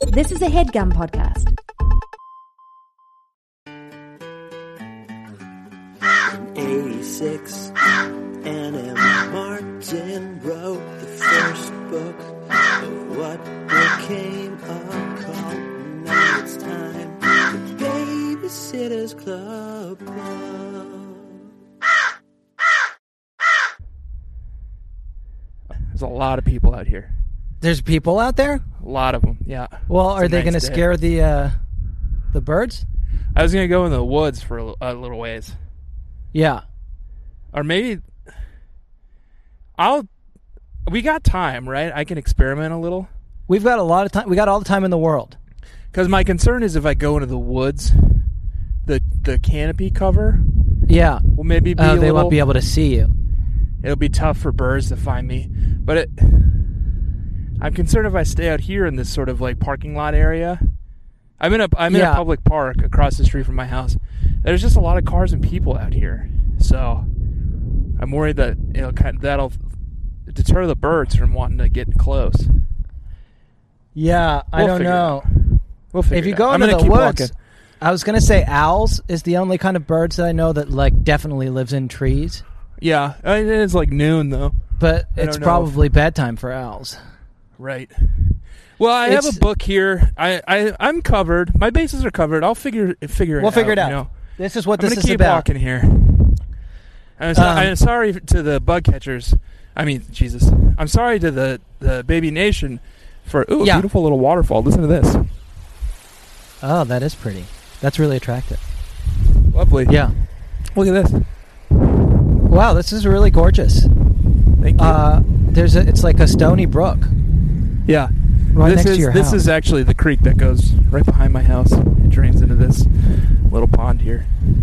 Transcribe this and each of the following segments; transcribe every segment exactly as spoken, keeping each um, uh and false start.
This is a HeadGum podcast. In eighty-six, Anna M. Martin wrote the first book of what became a cult. Now it's time for Babysitter's Club Club. There's a lot of people out here. There's people out there? A lot of them, yeah. Well, are It's a they going to nice day. scare the uh, the birds? I was going to go in the woods for a, li- a little ways. Yeah. Or maybe I'll we got time, right? I can experiment a little. We've got a lot of time. We got all the time in the world. Because my concern is if I go into the woods, the the canopy cover Yeah. will maybe be Oh, a they little, won't be able to see you. it'll be tough for birds to find me. But it, I'm concerned if I stay out here in this sort of like parking lot area. I'm in a I'm in Yeah. a public park across the street from my house. There's just a lot of cars and people out here, so I'm worried that it'll kind of, that'll deter the birds from wanting to get close. Yeah, I We'll don't figure it know. We'll figure If you it go out. I'm into gonna the keep woods, walking. I was going to say owls is the only kind of birds that I know that like definitely lives in trees. Yeah, it is like noon though. But I it's don't know probably bedtime for owls. Right. Well, I It's- have a book here. I, I I'm covered. My bases are covered. I'll figure figure it We'll out. figure it out. You know? This is what I'm this gonna is keep about. walking here. I'm, so, Um, I'm sorry to the bug catchers. I mean, Jesus. I'm sorry to the, the Baby Nation for ooh, Yeah. a beautiful little waterfall. Listen to this. Oh, that is pretty. That's really attractive. Lovely. Yeah. Look at this. Wow, this is really gorgeous. Thank you. Uh, there's a, it's like a stony brook yeah. right this next is to your this house. is actually the creek that goes right behind my house. It drains into this little pond here.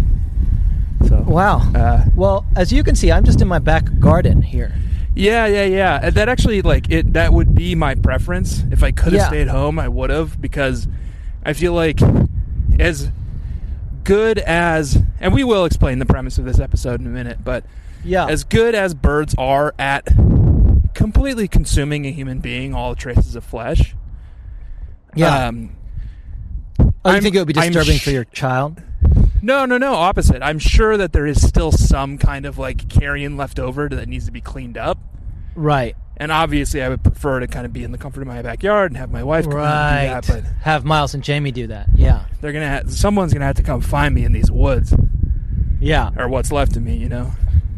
So Wow. Uh, Well, as you can see, I'm just in my back garden here. Yeah, yeah, yeah. And that actually, like, it that would be my preference. If I could have Yeah. stayed home, I would have, because I feel like as good as, and we will explain the premise of this episode in a minute, but Yeah. as good as birds are at completely consuming a human being, all traces of flesh. Yeah. Um, oh, you I'm- think it would be I'm disturbing sh- for your child? No, no, no. Opposite. I'm sure that there is still some kind of like carrion left over that needs to be cleaned up. Right. And obviously, I would prefer to kind of be in the comfort of my backyard and have my wife come Right. and do that. But Have Miles and Jamie do that. Yeah. they're gonna, have, someone's gonna have to come find me in these woods, Yeah. or what's left of me, you know.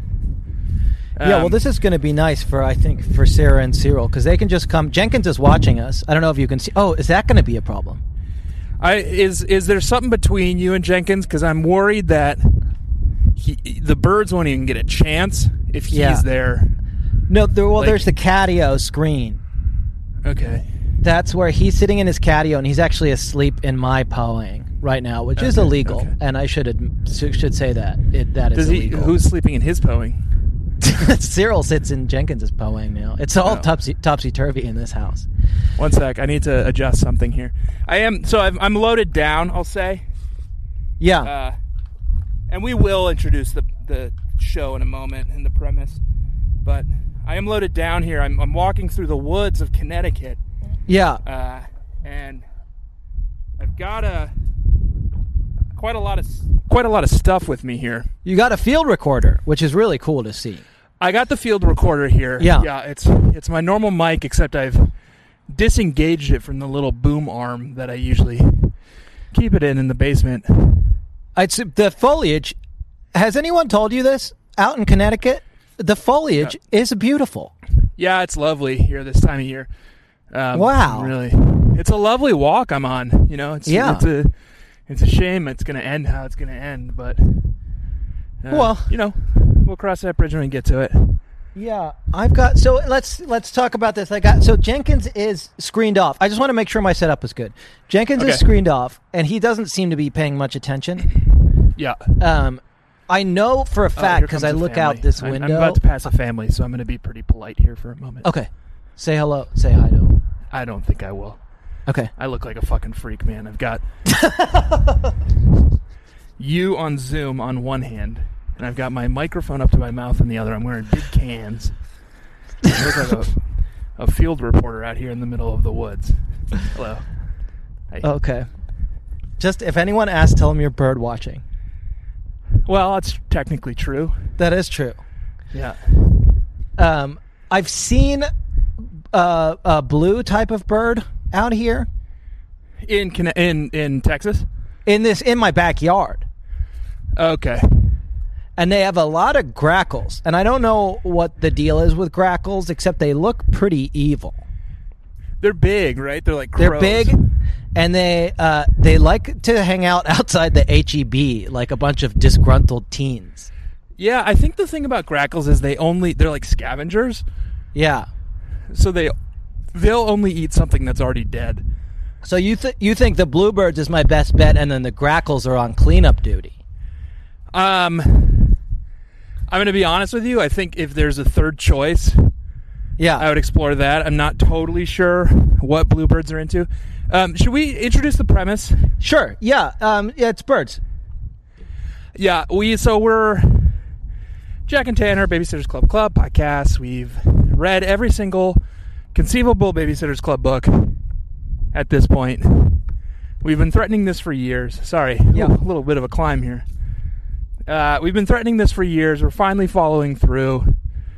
yeah, well, Um, this is going to be nice for, I think, for Sarah and Cyril, because they can just come. Jenkins is watching us. I don't know if you can see. Oh, is that going to be a problem? I is is there something between you and Jenkins? Because I'm worried that he, the birds won't even get a chance if he's Yeah. there. No, there, well, Like- there's the catio screen. Okay. That's where he's sitting in his catio, and he's actually asleep in my poeing right now, which is Okay, illegal. okay. And I should adm- should say that it, that Does is he? illegal. Who's sleeping in his poing? Cyril sits in Jenkins' poeing now. It's all Oh. topsy topsy turvy in this house. One sec. I need to adjust something here. I am so I've, I'm loaded down. I'll say. Yeah. Uh, and we will introduce the the show in a moment and the premise, but I am loaded down here. I'm, I'm walking through the woods of Connecticut, yeah. uh, and I've got a quite a lot of quite a lot of stuff with me here. You got a field recorder, which is really cool to see. I got the field recorder here. Yeah. yeah. It's it's my normal mic, except I've disengaged it from the little boom arm that I usually keep it in in the basement. It's the foliage. Has anyone told you this? Out in Connecticut, the foliage is beautiful. Yeah, it's lovely here this time of year. Um, Wow. Really, it's a lovely walk I'm on. You know, it's Yeah. it's a it's a shame it's going to end how it's going to end, but uh, Well- you know, we'll cross that bridge when we get to it. Yeah, I've got. So let's let's talk about this. I got so Jenkins is screened off. I just want to make sure my setup is good. Jenkins Okay. is screened off, and he doesn't seem to be paying much attention. Yeah. Um, I know for a Oh, fact here because comes I a look family. out this I'm- window. I'm about to pass a family, so I'm going to be pretty polite here for a moment. Okay, say hello. Say hi to him. I don't think I will. Okay. I look like a fucking freak, man. I've got you on Zoom on one hand, and I've got my microphone up to my mouth on the other. I'm wearing big cans. I look like a, a field reporter out here in the middle of the woods. Hello. I, Okay. Just if anyone asks, tell them you're bird watching. Well, that's technically true. That is true. Yeah. Um, I've seen uh, a blue type of bird out here In Can- in in Texas. in this in my backyard, Okay. and they have a lot of grackles. And I don't know what the deal is with grackles, except they look pretty evil. They're big, right? They're like They're crows. big, and they uh, they like to hang out outside the H E B like a bunch of disgruntled teens. Yeah, I think the thing about grackles is they only they're like scavengers, Yeah. so they they'll only eat something that's already dead. So you th- you think the bluebirds is my best bet, and then the grackles are on cleanup duty? Um, I'm going to be honest with you. I think if there's a third choice, Yeah. I would explore that. I'm not totally sure what bluebirds are into. Um, should we introduce the premise? Sure. Yeah. Um, yeah. It's birds. Yeah, we so we're Jack and Tanner, Babysitters Club Club podcast. We've read every single conceivable Babysitters Club book at this point. We've been threatening this for years. Sorry, Yeah. a little bit of a climb here. Uh, we've been threatening this for years. We're finally following through.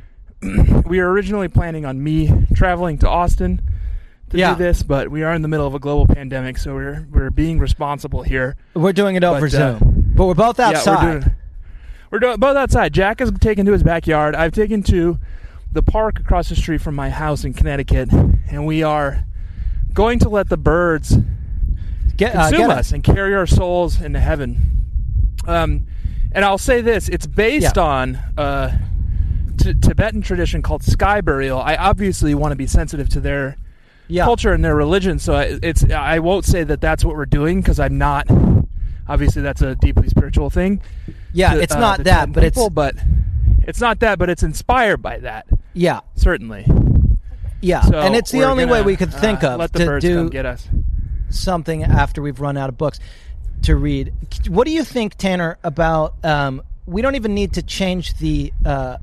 We were originally planning on me traveling to Austin to Yeah. do this, but we are in the middle of a global pandemic, so we're we're being responsible here. We're doing it over But, uh, Zoom, but we're both outside. Yeah, we're doing, we're doing both outside. Jack has taken to his backyard. I've taken to the park across the street from my house in Connecticut, and we are going to let the birds Get, uh, consume get us and carry our souls into heaven. Um, and I'll say this: it's based Yeah. on a t- Tibetan tradition called sky burial. I obviously want to be sensitive to their Yeah. culture and their religion, so I- it's I won't say that that's what we're doing because I'm not. Obviously, that's a deeply spiritual thing. Yeah. to, It's uh, not the that, Tibetan but it's people, but it's not that, but it's inspired by that. yeah. Certainly. Yeah. So and it's the we're only way gonna, we could think uh, of let the to birds do come get us. something after we've run out of books to read. What do you think, Tanner, about um, we don't even need to change the uh,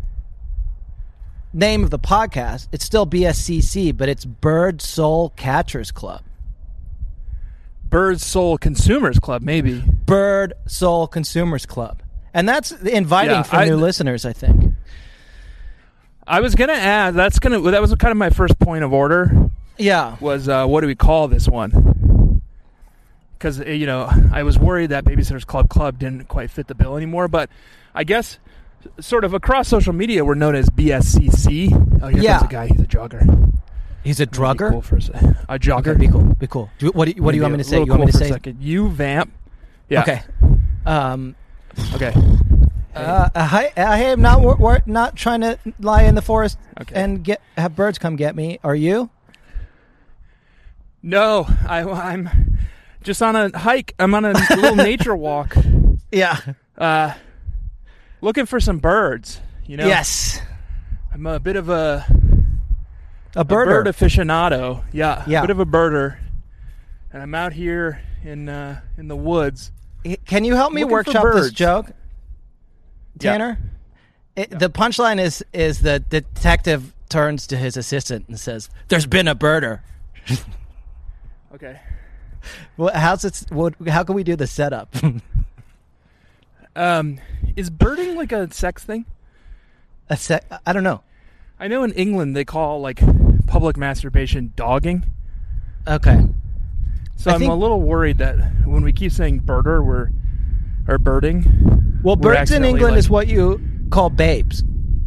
name of the podcast. It's still B S C C, but it's Bird Soul Catchers Club. Bird Soul Consumers Club, maybe. Bird Soul Consumers Club. And that's inviting Yeah, for I- new listeners, I think. I was gonna add that's gonna that was kind of my first point of order Yeah. was uh, what do we call this one? Because you know I was worried that Babysitters Club Club didn't quite fit the bill anymore, but I guess sort of across social media we're known as B S C C. Oh, here Yeah. comes a guy. He's a jogger. He's a Be drugger? cool for a, se- a jogger. Okay, be cool. Be cool. Do, what do you, what do you want me to say? You want me to say? You vamp. Yeah. Okay. Um, Okay. uh, I, I am not wor- wor- not trying to lie in the forest Okay. and get have birds come get me. Are you? No, I, I'm just on a hike. I'm on a little nature walk, Yeah. uh, looking for some birds. You know. Yes. I'm a bit of a, A a birder. bird aficionado. Yeah. Yeah. A bit of a birder, and I'm out here in uh, in the woods. Can you help me Looking for workshop this birds. joke, Yeah. Tanner? It, The punchline is is the detective turns to his assistant and says, "There's been a birder." Okay. Well, how's it? What, how can we do the setup? Um, is birding like a sex thing? a sec. I don't know. I know in England they call like public masturbation dogging. Okay. So I I'm think- a little worried that when we keep saying birder, we're or birding. Well, we're birds in accidentally, England like- is what you call babes.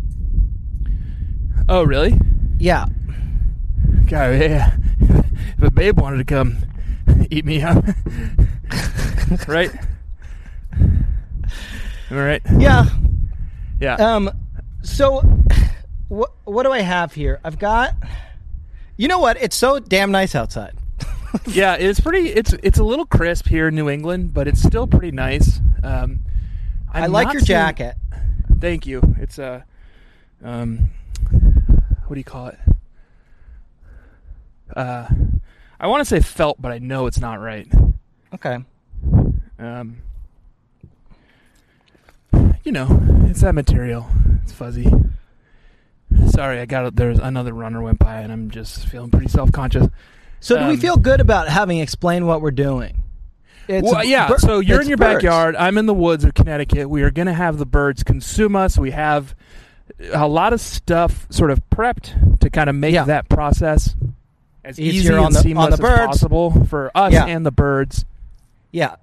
Oh, really? Yeah. God, yeah. If a babe wanted to come eat me up, right? Am I right? Yeah. Yeah. Um. So, what what do I have here? I've got. You know what? It's so damn nice outside. Yeah, it's pretty. It's it's a little crisp here in New England, but it's still pretty nice. Um, I'm I like not your seeing- jacket. Thank you. It's a, um, what do you call it? Uh, I want to say felt, but I know it's not right. Okay. Um, you know, it's that material. It's fuzzy. Sorry, I got it. There's another runner went by, and I'm just feeling pretty self-conscious. So do we Um, feel good about having explained what we're doing? It's Well, yeah, bir- so you're it's in your birds. backyard. I'm in the woods of Connecticut. We are going to have the birds consume us. We have a lot of stuff sort of prepped to kind of make Yeah. that process as Easier easy on and the- on seamless the as birds. possible for us Yeah. and the birds. Yeah.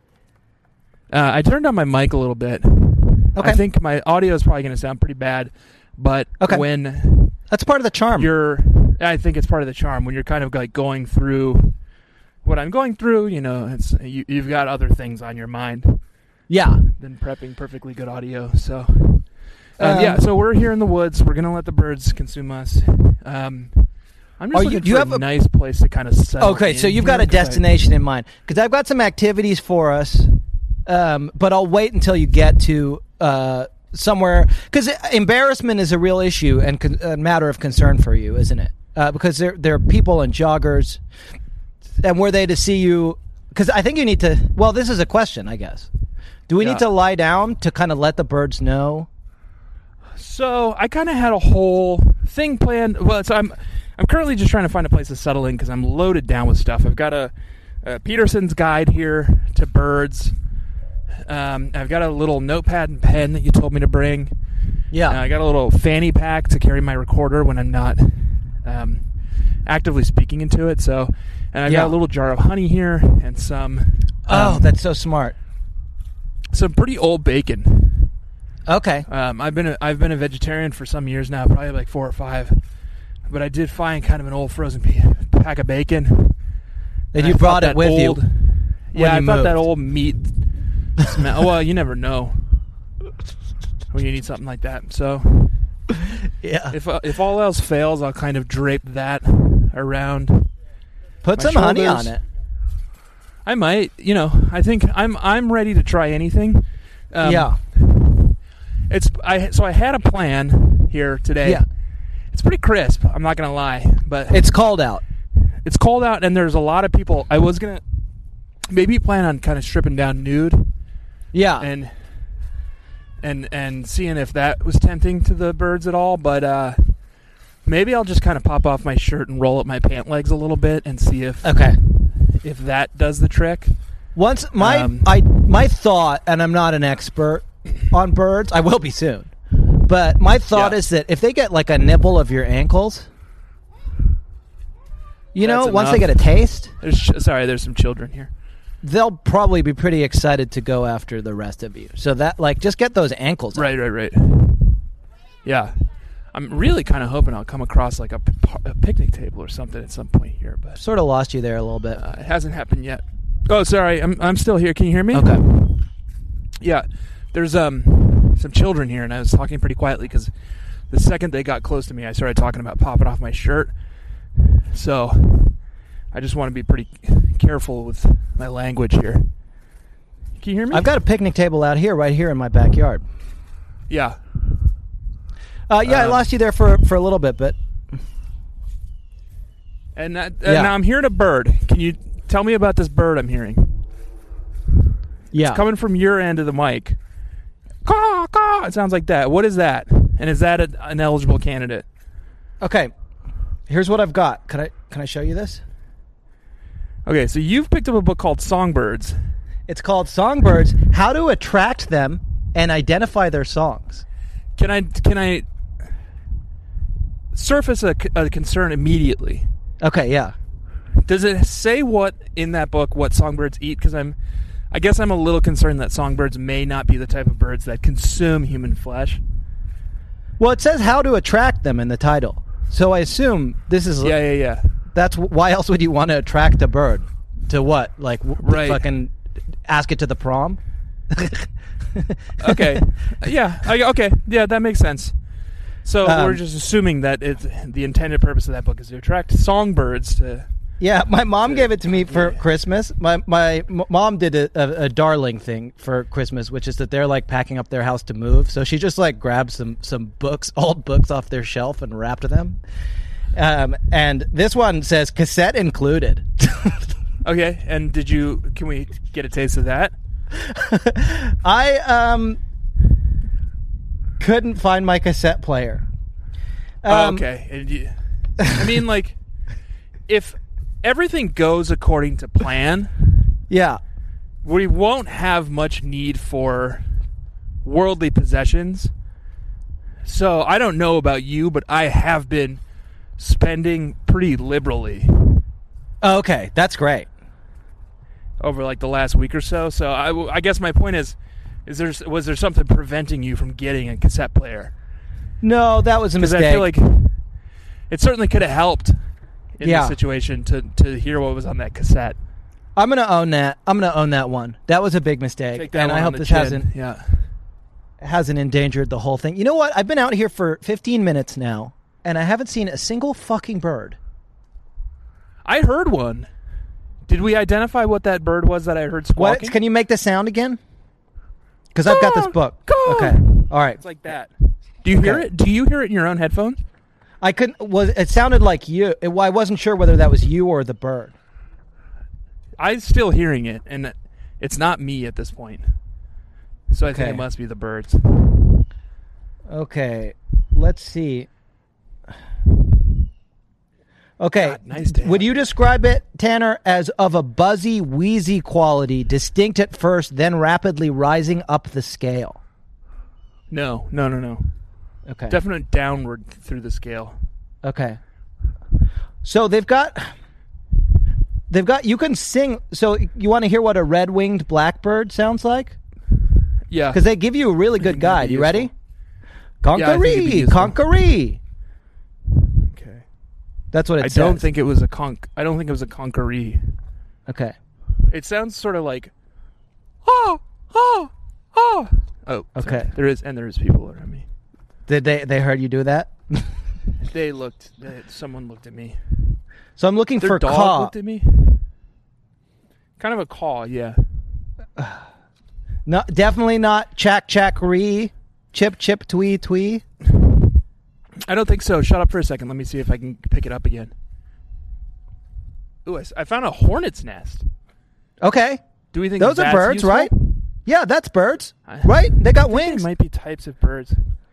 Uh, I turned on my mic a little bit. Okay. I think my audio is probably going to sound pretty bad, but Okay. when That's part of the charm. you're, I think it's part of the charm when you're kind of like going through what I'm going through. You know, it's you, you've got other things on your mind yeah. than prepping perfectly good audio. So, um, Um, yeah. So we're here in the woods. We're gonna let the birds consume us. Um, I'm just Are looking you- for do you a have a- nice place to kind of settle. Okay, so in you've here, got a 'cause I- destination in mind. Because I've got some activities for us, um, but I'll wait until you get to uh, somewhere. Because embarrassment is a real issue and con- a matter of concern for you, isn't it? Uh, because there, there are people and joggers, and were they to see you... Because I think you need to... Well, this is a question, I guess. Do we Yeah. need to lie down to kind of let the birds know? So I kind of had a whole thing planned. Well, so I'm I'm currently just trying to find a place to settle in because I'm loaded down with stuff. I've got a, a Peterson's guide here to birds. Um, I've got a little notepad and pen that you told me to bring. Yeah. Uh, I got a little fanny pack to carry my recorder when I'm not um, actively speaking into it. So, and I've Yeah. got a little jar of honey here and some. oh, um, that's so smart. some pretty old bacon. Okay. Um, I've been a, I've been a vegetarian for some years now, probably like four or five. But I did find kind of an old frozen pe- pack of bacon. And And you I brought thought it that with you. old- Yeah, I you thought that moved. old meat smell. Well, you never know when you need something like that. So Yeah. if uh, if all else fails, I'll kind of drape that around. Put my some honey shoulders. on it. I might, you know, I think I'm I'm ready to try anything. Um, yeah. It's I so I had a plan here today. Yeah. It's pretty crisp. I'm not gonna lie, but It's cold out. it's cold out and there's a lot of people. I was gonna maybe plan on kind of stripping down nude Yeah. and and and seeing if that was tempting to the birds at all, but uh, maybe I'll just kind of pop off my shirt and roll up my pant legs a little bit and see if okay. if that does the trick. Once my Um, I my thought, and I'm not an expert on birds. I will be soon. But my thought Yeah. is that if they get like a nibble of your ankles, you know, That's once they enough. get a taste, There's ch- sorry, there's some children here. they'll probably be pretty excited to go after the rest of you. So that like just get those ankles. out. Right, right, right. Yeah, I'm really kind of hoping I'll come across like a, p- a picnic table or something at some point here, but Sort of lost you there a little bit. uh, it hasn't happened yet. Oh, sorry, I'm I'm still here. Can you hear me? Okay. Yeah, there's um some children here, and I was talking pretty quietly because the second they got close to me, I started talking about popping off my shirt. So I just want to be pretty careful with my language here. Can you hear me? I've got a picnic table out here, right here in my backyard. yeah. Uh, yeah, I Um, lost you there for for a little bit, but And, that, and Yeah. now I'm hearing a bird. Can you tell me about this bird I'm hearing? yeah. Coming from your end of the mic. Caw, caw. It sounds like that. What is that? And is that a, an eligible candidate? Okay. Here's what I've got. Can I can I show you this? Okay, so you've picked up a book called Songbirds. It's called Songbirds: How to Attract Them and Identify Their Songs. Can I can I surface a, c- a concern immediately? Okay, yeah. Does it say what in that book what songbirds eat? Because I'm, I guess I'm a little concerned that songbirds may not be the type of birds that consume human flesh. Well, it says how to attract them in the title. So I assume this is Yeah, yeah, yeah. that's why else would you want to attract a bird? To what? Like w- Right. fucking ask it to the prom? Okay. Yeah. I, okay. Yeah, that makes sense. So Um, we're just assuming that it's the intended purpose of that book is to attract songbirds to. Yeah, my mom gave it to me for Christmas. My my m- mom did a, a, a darling thing for Christmas, which is that they're like packing up their house to move. So she just like grabbed some some books, old books off their shelf and wrapped them. Um, and this one says cassette included. Okay. And did you? Can we get a taste of that? I um couldn't find my cassette player. Oh, Um, okay. And you, I mean, like, if everything goes according to plan, Yeah. we won't have much need for worldly possessions. So I don't know about you, but I have been spending pretty liberally Oh, okay, that's great. over like the last week or so. So I, w- I guess my point is, is there was there something preventing you from getting a cassette player? No, that was a Because mistake. I feel like it certainly could have helped in Yeah. this situation to to hear what was on that cassette. I'm gonna own that. I'm gonna own that one. That was a big mistake, Take that and one I on hope the this chin. hasn't Yeah. hasn't endangered the whole thing. You know what? I've been out here for fifteen minutes now, and I haven't seen a single fucking bird. I heard one. Did we identify what that bird was that I heard squawking? What? Can you make the sound again? Because I've got this Caw, book. caw. Okay. All right. It's like that. Do you hear Okay. it? Do you hear it in your own headphones? I couldn't. Was it sounded like you? It, well, I wasn't sure whether that was you or the bird. I'm still hearing it, and it's not me at this point. So I think Okay. it must be the birds. Okay. Let's see. Okay. God, nice day Would out you describe it, Tanner, as of a buzzy, wheezy quality, distinct at first, then rapidly rising up the scale? No, no, no, no. Okay. Definite downward through the scale. Okay. So they've got they've got you can sing. So you want to hear what a red-winged blackbird sounds like? Yeah. Because they give you a really good think that'd guide. be You ready? useful. Yeah, I think it'd be Conqueree, useful. conqueree. Okay. That's what it I says. don't think it was a conch. I don't think it was a conqueree. Okay. It sounds sort of like, oh, oh, oh. Oh, Okay. sorry. There is, and there is people around me. Did they they heard you do that? They looked. They, someone looked at me. So I'm looking Their for dog caw. looked at me. Kind of a caw, yeah. No, definitely not chack chack ree, chip chip twee twee. I don't think so. Shut up for a second. Let me see if I can pick it up again. Ooh, I, s- I found a hornet's nest. Okay. Do we think Those are that's birds, useful? right? Yeah, that's birds. I- Right? They got I think wings. They might be types of birds.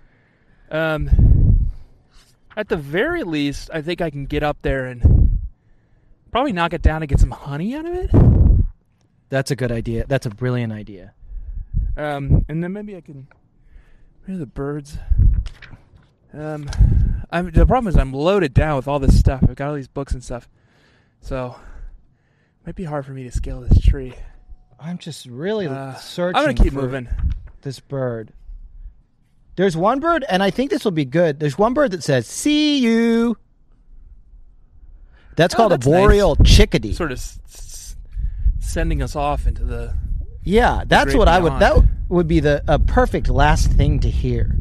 Um, at the very least, I think I can get up there and probably knock it down and get some honey out of it. That's a good idea. That's a brilliant idea. Um, and then maybe I can. Where are the birds? Um, I'm the problem is I'm loaded down with all this stuff. I've got all these books and stuff, so it might be hard for me to scale this tree. I'm just really Uh, searching I'm gonna keep for moving. this bird. There's one bird, and I think this will be good. There's one bird that says, "See you." That's Oh, called that's a boreal chickadee. Sort of s- s- sending us off into the. Yeah, that's great what I would. beyond. That would be the a perfect last thing to hear.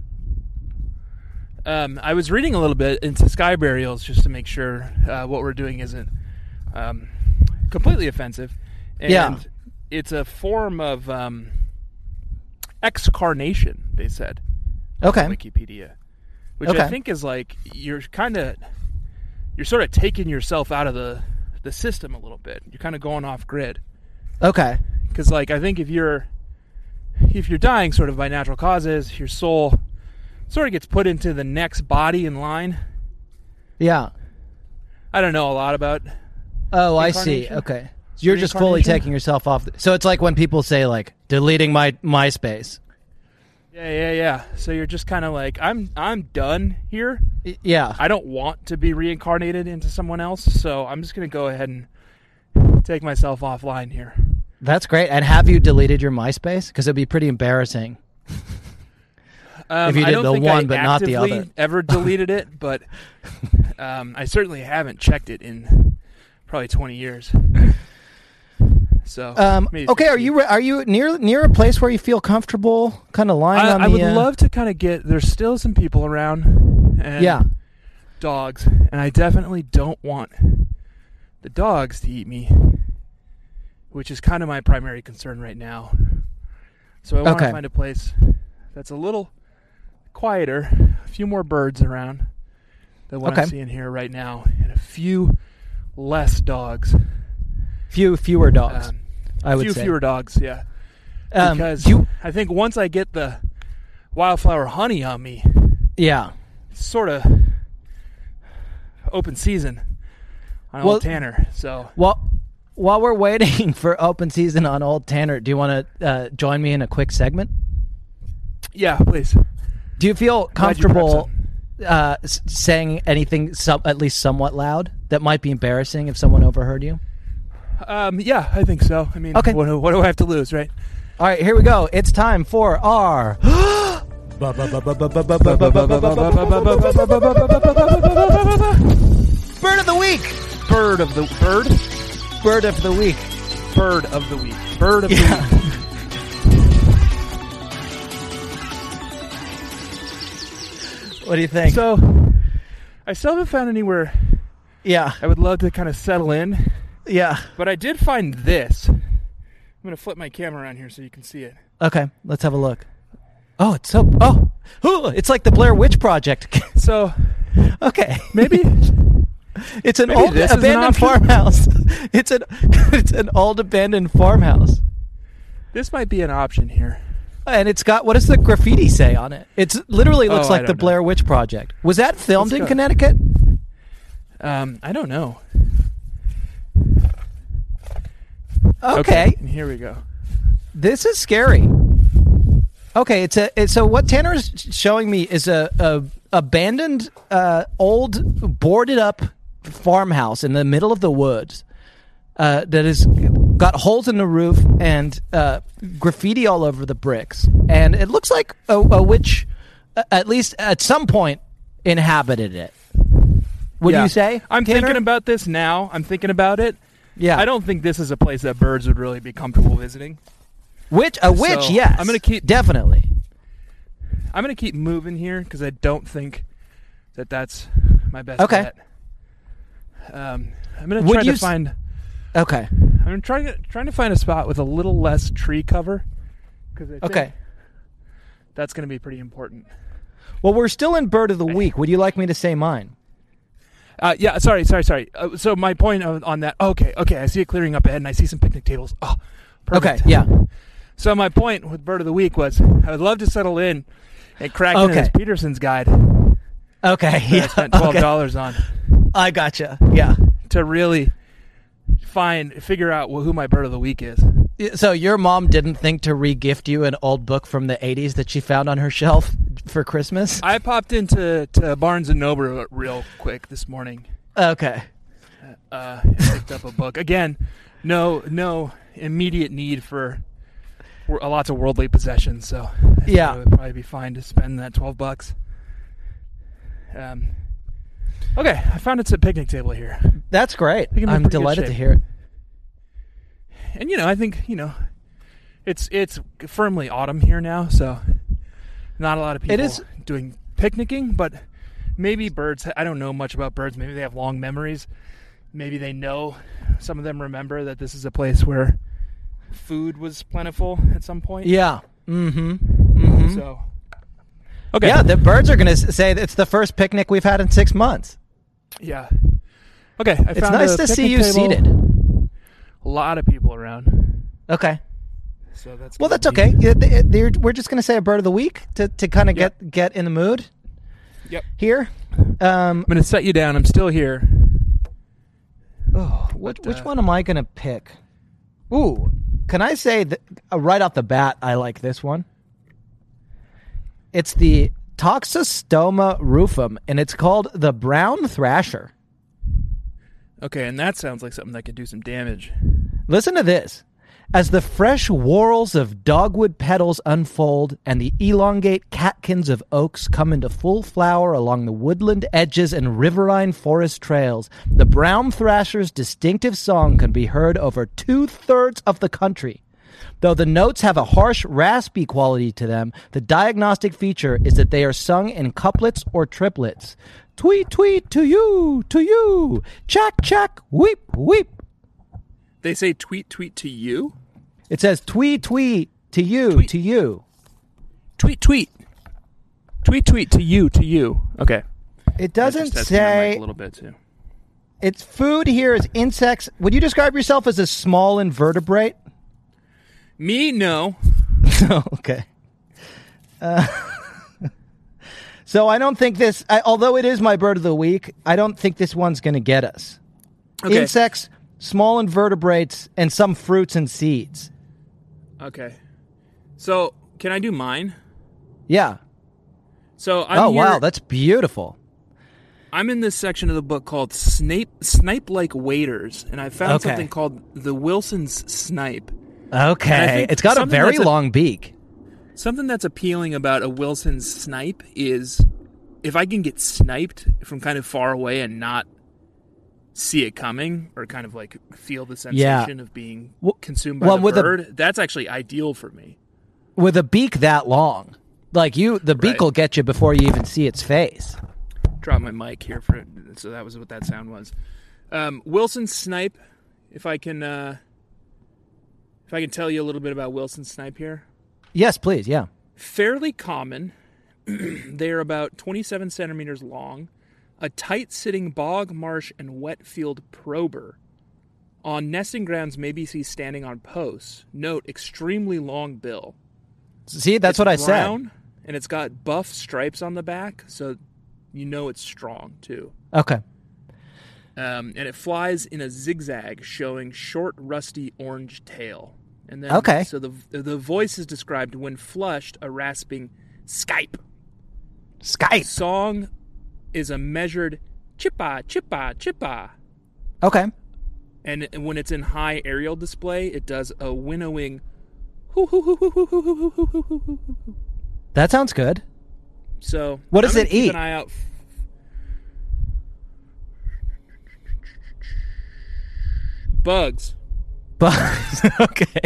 Um, I was reading a little bit into sky burials just to make sure uh, what we're doing isn't um, completely offensive. And Yeah. it's a form of um, excarnation, they said. on Okay. Wikipedia. Which Okay. I think is like, you're kind of, you're sort of taking yourself out of the, the system a little bit. You're kind of going off grid. Okay. Because, like, I think if you're, if you're dying sort of by natural causes, your soul sort of gets put into the next body in line. Yeah. I don't know a lot about. Oh, I see. Incarnation? Okay. So you're just fully Reincarnation? taking yourself off. The, so it's like when people say like deleting my MySpace. Yeah, yeah, yeah. So you're just kind of like, I'm, I'm done here. Y- Yeah. I don't want to be reincarnated into someone else, so I'm just gonna go ahead and take myself offline here. That's great. And have you deleted your MySpace? Because it'd be pretty embarrassing. Um, If you I did don't the think one I but not the actively other. ever deleted it, but um, I certainly haven't checked it in probably twenty years. So, Um, maybe okay, are fifteen. you re- are you near near a place where you feel comfortable, kind of lying I, on I the? would uh, love to kind of get. There's still some people around, and Yeah. dogs, and I definitely don't want the dogs to eat me, which is kind of my primary concern right now. So I want Okay. to find a place that's a little quieter, a few more birds around than what Okay. I'm seeing here right now, and a few less dogs. few fewer dogs. Um, I a would few say. fewer dogs, yeah. Um, Because you, I think once I get the wildflower honey on me, yeah. sort of open season on Well- Old Tanner. So Well, while we're waiting for open season on Old Tanner, do you want to uh, join me in a quick segment? yeah, please. Do you feel Glad you prepped comfortable uh, s- saying anything some, at least somewhat loud that might be embarrassing if someone overheard you? Um, yeah, I think so. I mean, Okay. what, do- what do I have to lose, right? All right, here we go. It's time for our Bird of the Week. Bird of the bird, Bird of the Week. bird of the week, bird of Yeah. the week. What do you think? So, I still haven't found anywhere yeah, I would love to kind of settle in, yeah. but I did find this. I'm gonna flip my camera around here so you can see it. Okay, let's have a look. Oh, it's so. Oh, ooh, it's like the Blair Witch Project. So Okay, maybe it's an Maybe old this is an abandoned option. farmhouse. It's an it's an old abandoned farmhouse, this might be an option here. and it's got, what does the graffiti say on it? It's literally looks Oh, I like the don't know. Blair Witch Project. Was that filmed Let's in go. Connecticut? Um, I don't know. Okay, and here we go. this is scary. Okay, it's a it's, so what Tanner's showing me is a, a abandoned uh, old boarded up farmhouse in the middle of the woods uh, that has got holes in the roof and uh, graffiti all over the bricks, and it looks like a, a witch, uh, at least at some point, inhabited it. Would Yeah. you say? I'm Tanner? thinking about this now. I'm thinking about it. Yeah, I don't think this is a place that birds would really be comfortable visiting. witch a witch. So, Yes, I'm gonna keep- definitely. I'm going to keep moving here because I don't think that that's my best Okay. bet. Um, I'm going to Would try you to s- find. Okay, I'm trying to trying to find a spot with a little less tree cover because okay. that's going to be pretty important. Well, we're still in Bird of the Week. Would you like me to say mine? Uh, yeah, sorry, sorry, sorry. Uh, so my point on, on that. Okay, okay. I see it clearing up ahead, and I see some picnic tables. Oh, perfect. Okay, yeah. So my point with Bird of the Week was I would love to settle in and crack into Okay. this Peterson's guide Okay, that yeah. I spent twelve okay. dollars on I gotcha. Yeah. to really find figure out who my Bird of the Week is. So your mom didn't think to re-gift you an old book from the eighties that she found on her shelf for Christmas? I popped into to Barnes and Noble real quick this morning. Okay. Uh, and picked up a book again. No, no immediate need for wor- lots of worldly possessions. So I thought Yeah. it would probably be fine to spend that twelve bucks. Um. Okay, I found it's a picnic table here, That's great. think I'm in I'm pretty good delighted to shape. hear it. and you know I think you know it's it's firmly autumn here now, so not a lot of people It is- doing picnicking, but maybe birds. I don't know much about birds. Maybe they have long memories. Maybe they know. Some of them remember that this is a place where food was plentiful at some point. Yeah. Mm-hmm. Mm-hmm. So, okay. Yeah, the birds are going to say that it's the first picnic we've had in six months. Yeah. Okay. I It's found nice a to see picnic you table. seated. A lot of people around. Okay. So that's Well, gonna that's be- okay. Yeah, they- they're- We're just going to say a bird of the week to, to kind of Yep. get get in the mood Yep. here. Um, I'm gonna set you down. I'm still here. oh, which, But, which uh, one am I going to pick? Ooh, can I say that uh, right off the bat, I like this one. It's the Toxostoma rufum, and it's called the brown thrasher. Okay, and that sounds like something that could do some damage. Listen to this. As the fresh whorls of dogwood petals unfold and the elongate catkins of oaks come into full flower along the woodland edges and riverine forest trails, the brown thrasher's distinctive song can be heard over two-thirds of the country. Though the notes have a harsh, raspy quality to them, the diagnostic feature is that they are sung in couplets or triplets. Tweet, tweet, to you, to you. Chack, chack, weep, weep. They say tweet, tweet to you. It says tweet, tweet, to you, Tweet. to you. Tweet, tweet. Tweet, tweet to you, to you. Okay. It That doesn't just tested my mic say a little bit too. its food here is insects. Would you describe yourself as a small invertebrate? Me, no. Okay. Uh, so I don't think this, I, although it is my bird of the week, I don't think this one's going to get us. Okay. Insects, small invertebrates, and some fruits and seeds. Okay. So, can I do mine? Yeah. So I'm oh, here, wow. That's beautiful. I'm in this section of the book called Snape, Snipe-like Waders, and I found Okay. something called the Wilson's Snipe. Okay. think It's got a something very that's a- long beak. Something that's appealing about a Wilson's Snipe is if I can get sniped from kind of far away and not see it coming, or kind of like feel the sensation Yeah. of being Well- consumed by well, the with a- bird, that's actually ideal for me. With a beak that long. Like, you, the beak Right. will get you before you even see its face. Drop my mic here for it, so that was what that sound was. Um, Wilson's Snipe, if I can, uh, if I can tell you a little bit about Wilson's Snipe here. Yes, please. Yeah. Fairly common. They are about twenty-seven centimeters long, a tight-sitting bog, marsh, and wet field prober. On nesting grounds may be seen standing on posts. Note, extremely long bill. See, that's It's what I brown, and it's got buff stripes on the back, so you know it's strong, too. said. Okay. Um, and it flies in a zigzag, showing short, rusty orange tail. And then, Okay. So the the voice is described when flushed, a rasping Skype. Skype. Song is a measured chippa, chippa, chippa. Okay. And when it's in high aerial display, it does a winnowing. Hoo, hoo, hoo, hoo, hoo, hoo, hoo, hoo, hoo, hoo, hoo. That sounds good. So What does I'm gonna it keep eat? An eye out. Bugs. Bugs. Okay.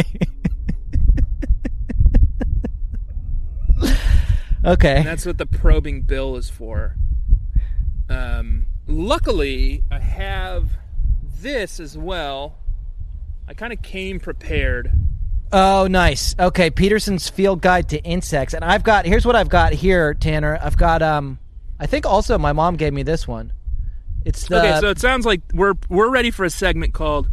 Okay. And that's what the probing bill is for. Um, luckily, I have this as well. I kind of came prepared. Oh, nice. Okay, Peterson's Field Guide to Insects, and I've got. Here's what I've got here, Tanner. I've got. Um, I think also my mom gave me this one. It's the. Okay, so it sounds like we're we're ready for a segment called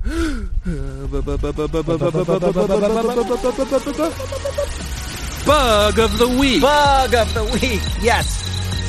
Bug of the Week. Bug of the Week. Yes.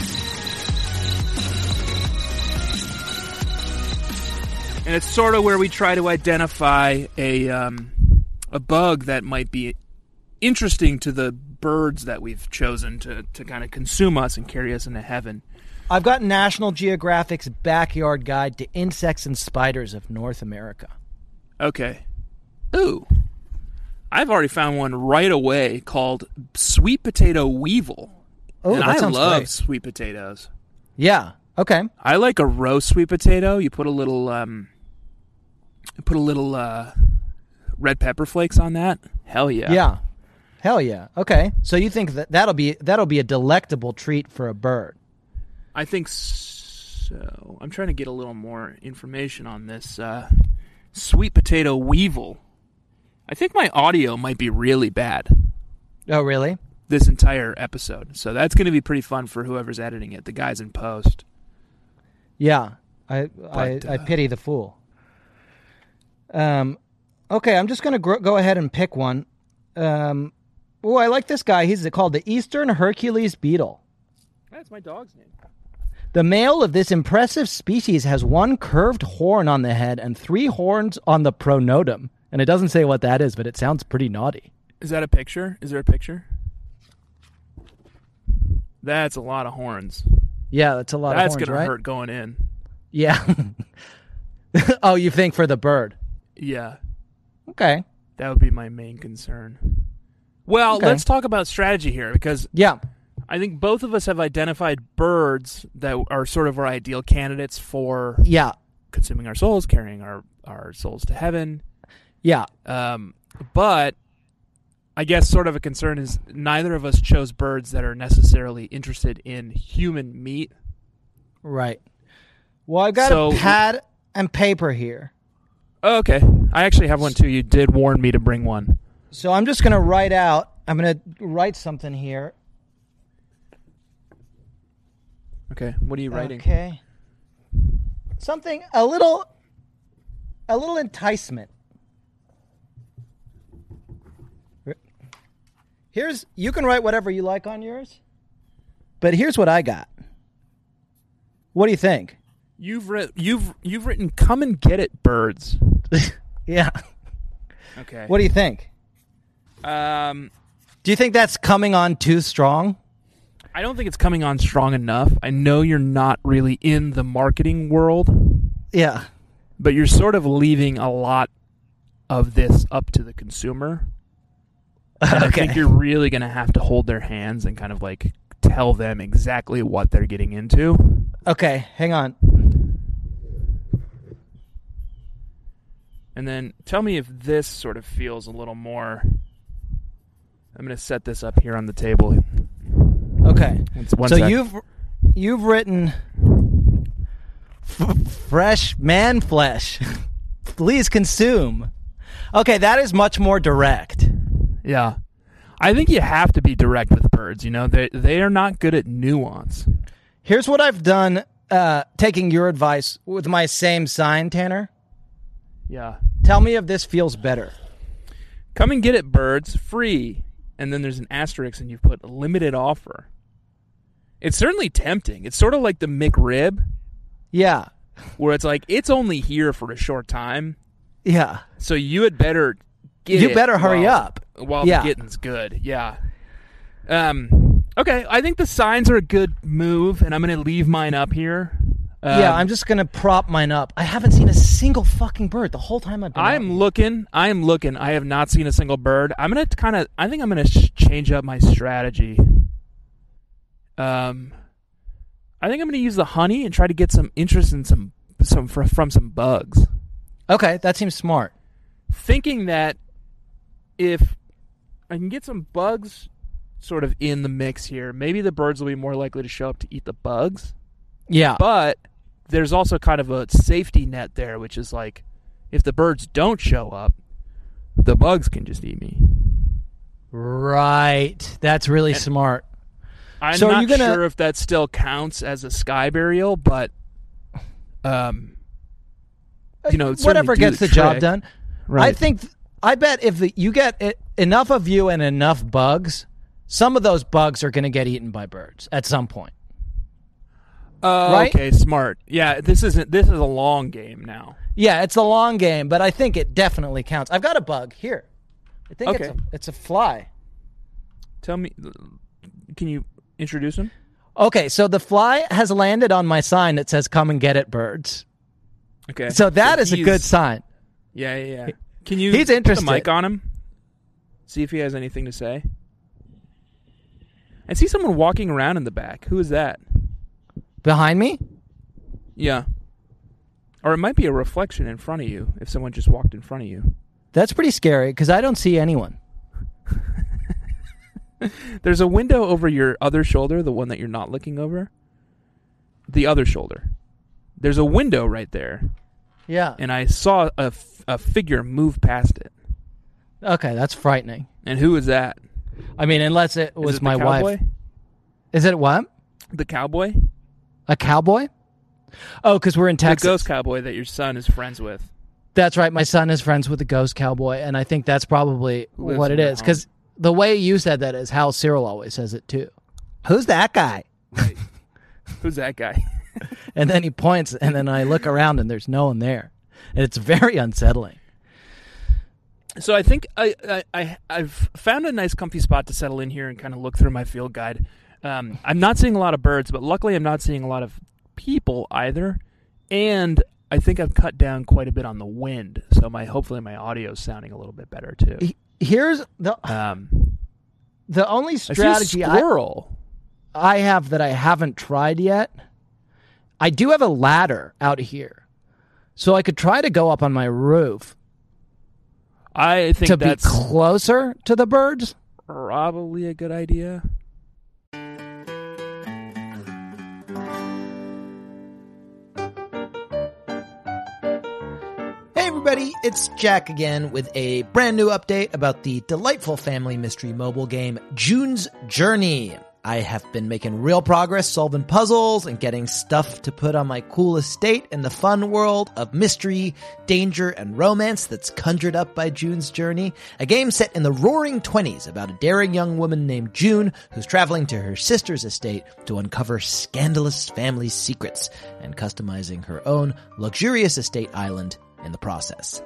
And it's sort of where we try to identify a um, a bug that might be interesting to the birds that we've chosen to, to kind of consume us and carry us into heaven. I've got National Geographic's Backyard Guide to Insects and Spiders of North America. Okay. Ooh. I've already found one right away called Sweet Potato Weevil. Oh, and that I sounds love great. sweet potatoes. Yeah. Okay. I like a roast sweet potato. You put a little um you put a little uh red pepper flakes on that. Hell yeah. Yeah. Hell yeah. Okay. So you think that that'll be that'll be a delectable treat for a bird? I think so. I'm trying to get a little more information on this uh, sweet potato weevil. I think my audio might be really bad Oh, really? this entire episode. So that's going to be pretty fun for whoever's editing it, the guys in post. Yeah. I I, But, I uh, pity the fool. Um. Okay, I'm just gonna gr- go ahead and pick one. Um. Oh, I like this guy. He's called the Eastern Hercules beetle. That's my dog's name. The male of this impressive species has one curved horn on the head and three horns on the pronotum. And it doesn't say what that is, but it sounds pretty naughty. Is that a picture? Is there a picture? That's a lot of horns. Yeah, that's a lot That's of horns, gonna right? hurt going in. Yeah. Oh, you think for the bird? Yeah, Okay. that would be my main concern. Well, Okay. let's talk about strategy here, because Yeah. I think both of us have identified birds that are sort of our ideal candidates for Yeah. consuming our souls, carrying our, our souls to heaven. Yeah. Um, but I guess sort of a concern is neither of us chose birds that are necessarily interested in human meat. Right. Well, I've got So- a pad and paper here. Oh, okay. I actually have one too. You did warn me to bring one. So I'm just going to write out, I'm going to write something here. Okay. What are you writing? Okay. Something, a little, a little enticement. Here's, you can write whatever you like on yours, but here's what I got. What do you think? You've writ- you've you've written "Come and Get It, Birds." Yeah. Okay. What do you think? Um, Do you think that's coming on too strong? I don't think it's coming on strong enough. I know you're not really in the marketing world, Yeah. but you're sort of leaving a lot of this up to the consumer. And I Okay. think you're really going to have to hold their hands and kind of like tell them exactly what they're getting into. Okay, hang on. And then tell me if this sort of feels a little more. I'm going to set this up here on the table. Okay. It's one so sec. you've you've written f- fresh man flesh. Please consume. Okay, that is much more direct. Yeah. I think you have to be direct with birds. You know, they they are not good at nuance. Here's what I've done, uh, taking your advice with my same sign, Tanner. Yeah. Tell me if this feels better. Come and get it, birds, free. And then there's an asterisk and you put limited offer. It's certainly tempting. It's sort of like the McRib, Yeah. where it's like, it's only here for a short time. Yeah. So you had better get You it better hurry while- up. While Yeah. the getting's good. Yeah. Um. Okay, I think the signs are a good move, and I'm going to leave mine up here. Um, Yeah, I'm just going to prop mine up. I haven't seen a single fucking bird the whole time I've been I'm out. looking. I am looking. I have not seen a single bird. I'm gonna kind of. I think I'm gonna sh- change up my strategy. Um, I think I'm gonna use the honey and try to get some interest in some some fr- from some bugs. Okay, that seems smart. Thinking that if I can get some bugs sort of in the mix here, maybe the birds will be more likely to show up to eat the bugs. Yeah. But there's also kind of a safety net there, which is like, if the birds don't show up, the bugs can just eat me. Right. That's really And- smart. I'm So are not you gonna- sure if that still counts as a sky burial, but um, you know, it certainly Whatever do gets the, job trick. done. Right. I think, I bet if the, you get it, enough of you and enough bugs, some of those bugs are going to get eaten by birds at some point. Oh, right? okay, smart. Yeah, this isn't. This is a long game now. Yeah, it's a long game, but I think it definitely counts. I've got a bug here. I think it's, Okay. a, it's a fly. Tell me, can you introduce him? Okay, so the fly has landed on my sign that says "Come and get it, birds." Okay, So that is a he's- good sign. Yeah, yeah. yeah. Can you He's put interested. the mic on him? See if he has anything to say. I see someone walking around in the back. Who is that? Behind me? Yeah. Or it might be a reflection in front of you if someone just walked in front of you. That's pretty scary because I don't see anyone. There's a window over your other shoulder, the one that you're not looking over. The other shoulder. There's a window right there, Yeah. and I saw a, f- a figure move past it. Okay, that's frightening. And who is that? I mean, unless it Is was it my the cowboy? wife. Is it what? The cowboy? A cowboy? Oh, because we're in Texas. The ghost cowboy that your son is friends with. That's right. My son is friends with the ghost cowboy, and I think that's probably Lives what in it your is. Because the way you said that is how Cyril always says it too. Who's that guy? Right. Who's that guy? And then he points, and then I look around, and there's no one there. And it's very unsettling. So I think I, I, I, I've found a nice comfy spot to settle in here and kind of look through my field guide. Um, I'm not seeing a lot of birds, but luckily I'm not seeing a lot of people either. And I think I've cut down quite a bit on the wind, so my hopefully my audio is sounding a little bit better too. Here's the Um, the only I see a strategy I, squirrel. I have that I haven't tried yet. I do have a ladder out here, so I could try to go up on my roof I think to be that's closer to the birds. probably a good idea. Hey everybody, it's Jack again with a brand new update about the delightful family mystery mobile game June's Journey. I have been making real progress solving puzzles and getting stuff to put on my cool estate in the fun world of mystery, danger, and romance that's conjured up by June's Journey. A game set in the roaring twenties about a daring young woman named June who's traveling to her sister's estate to uncover scandalous family secrets and customizing her own luxurious estate island in the process.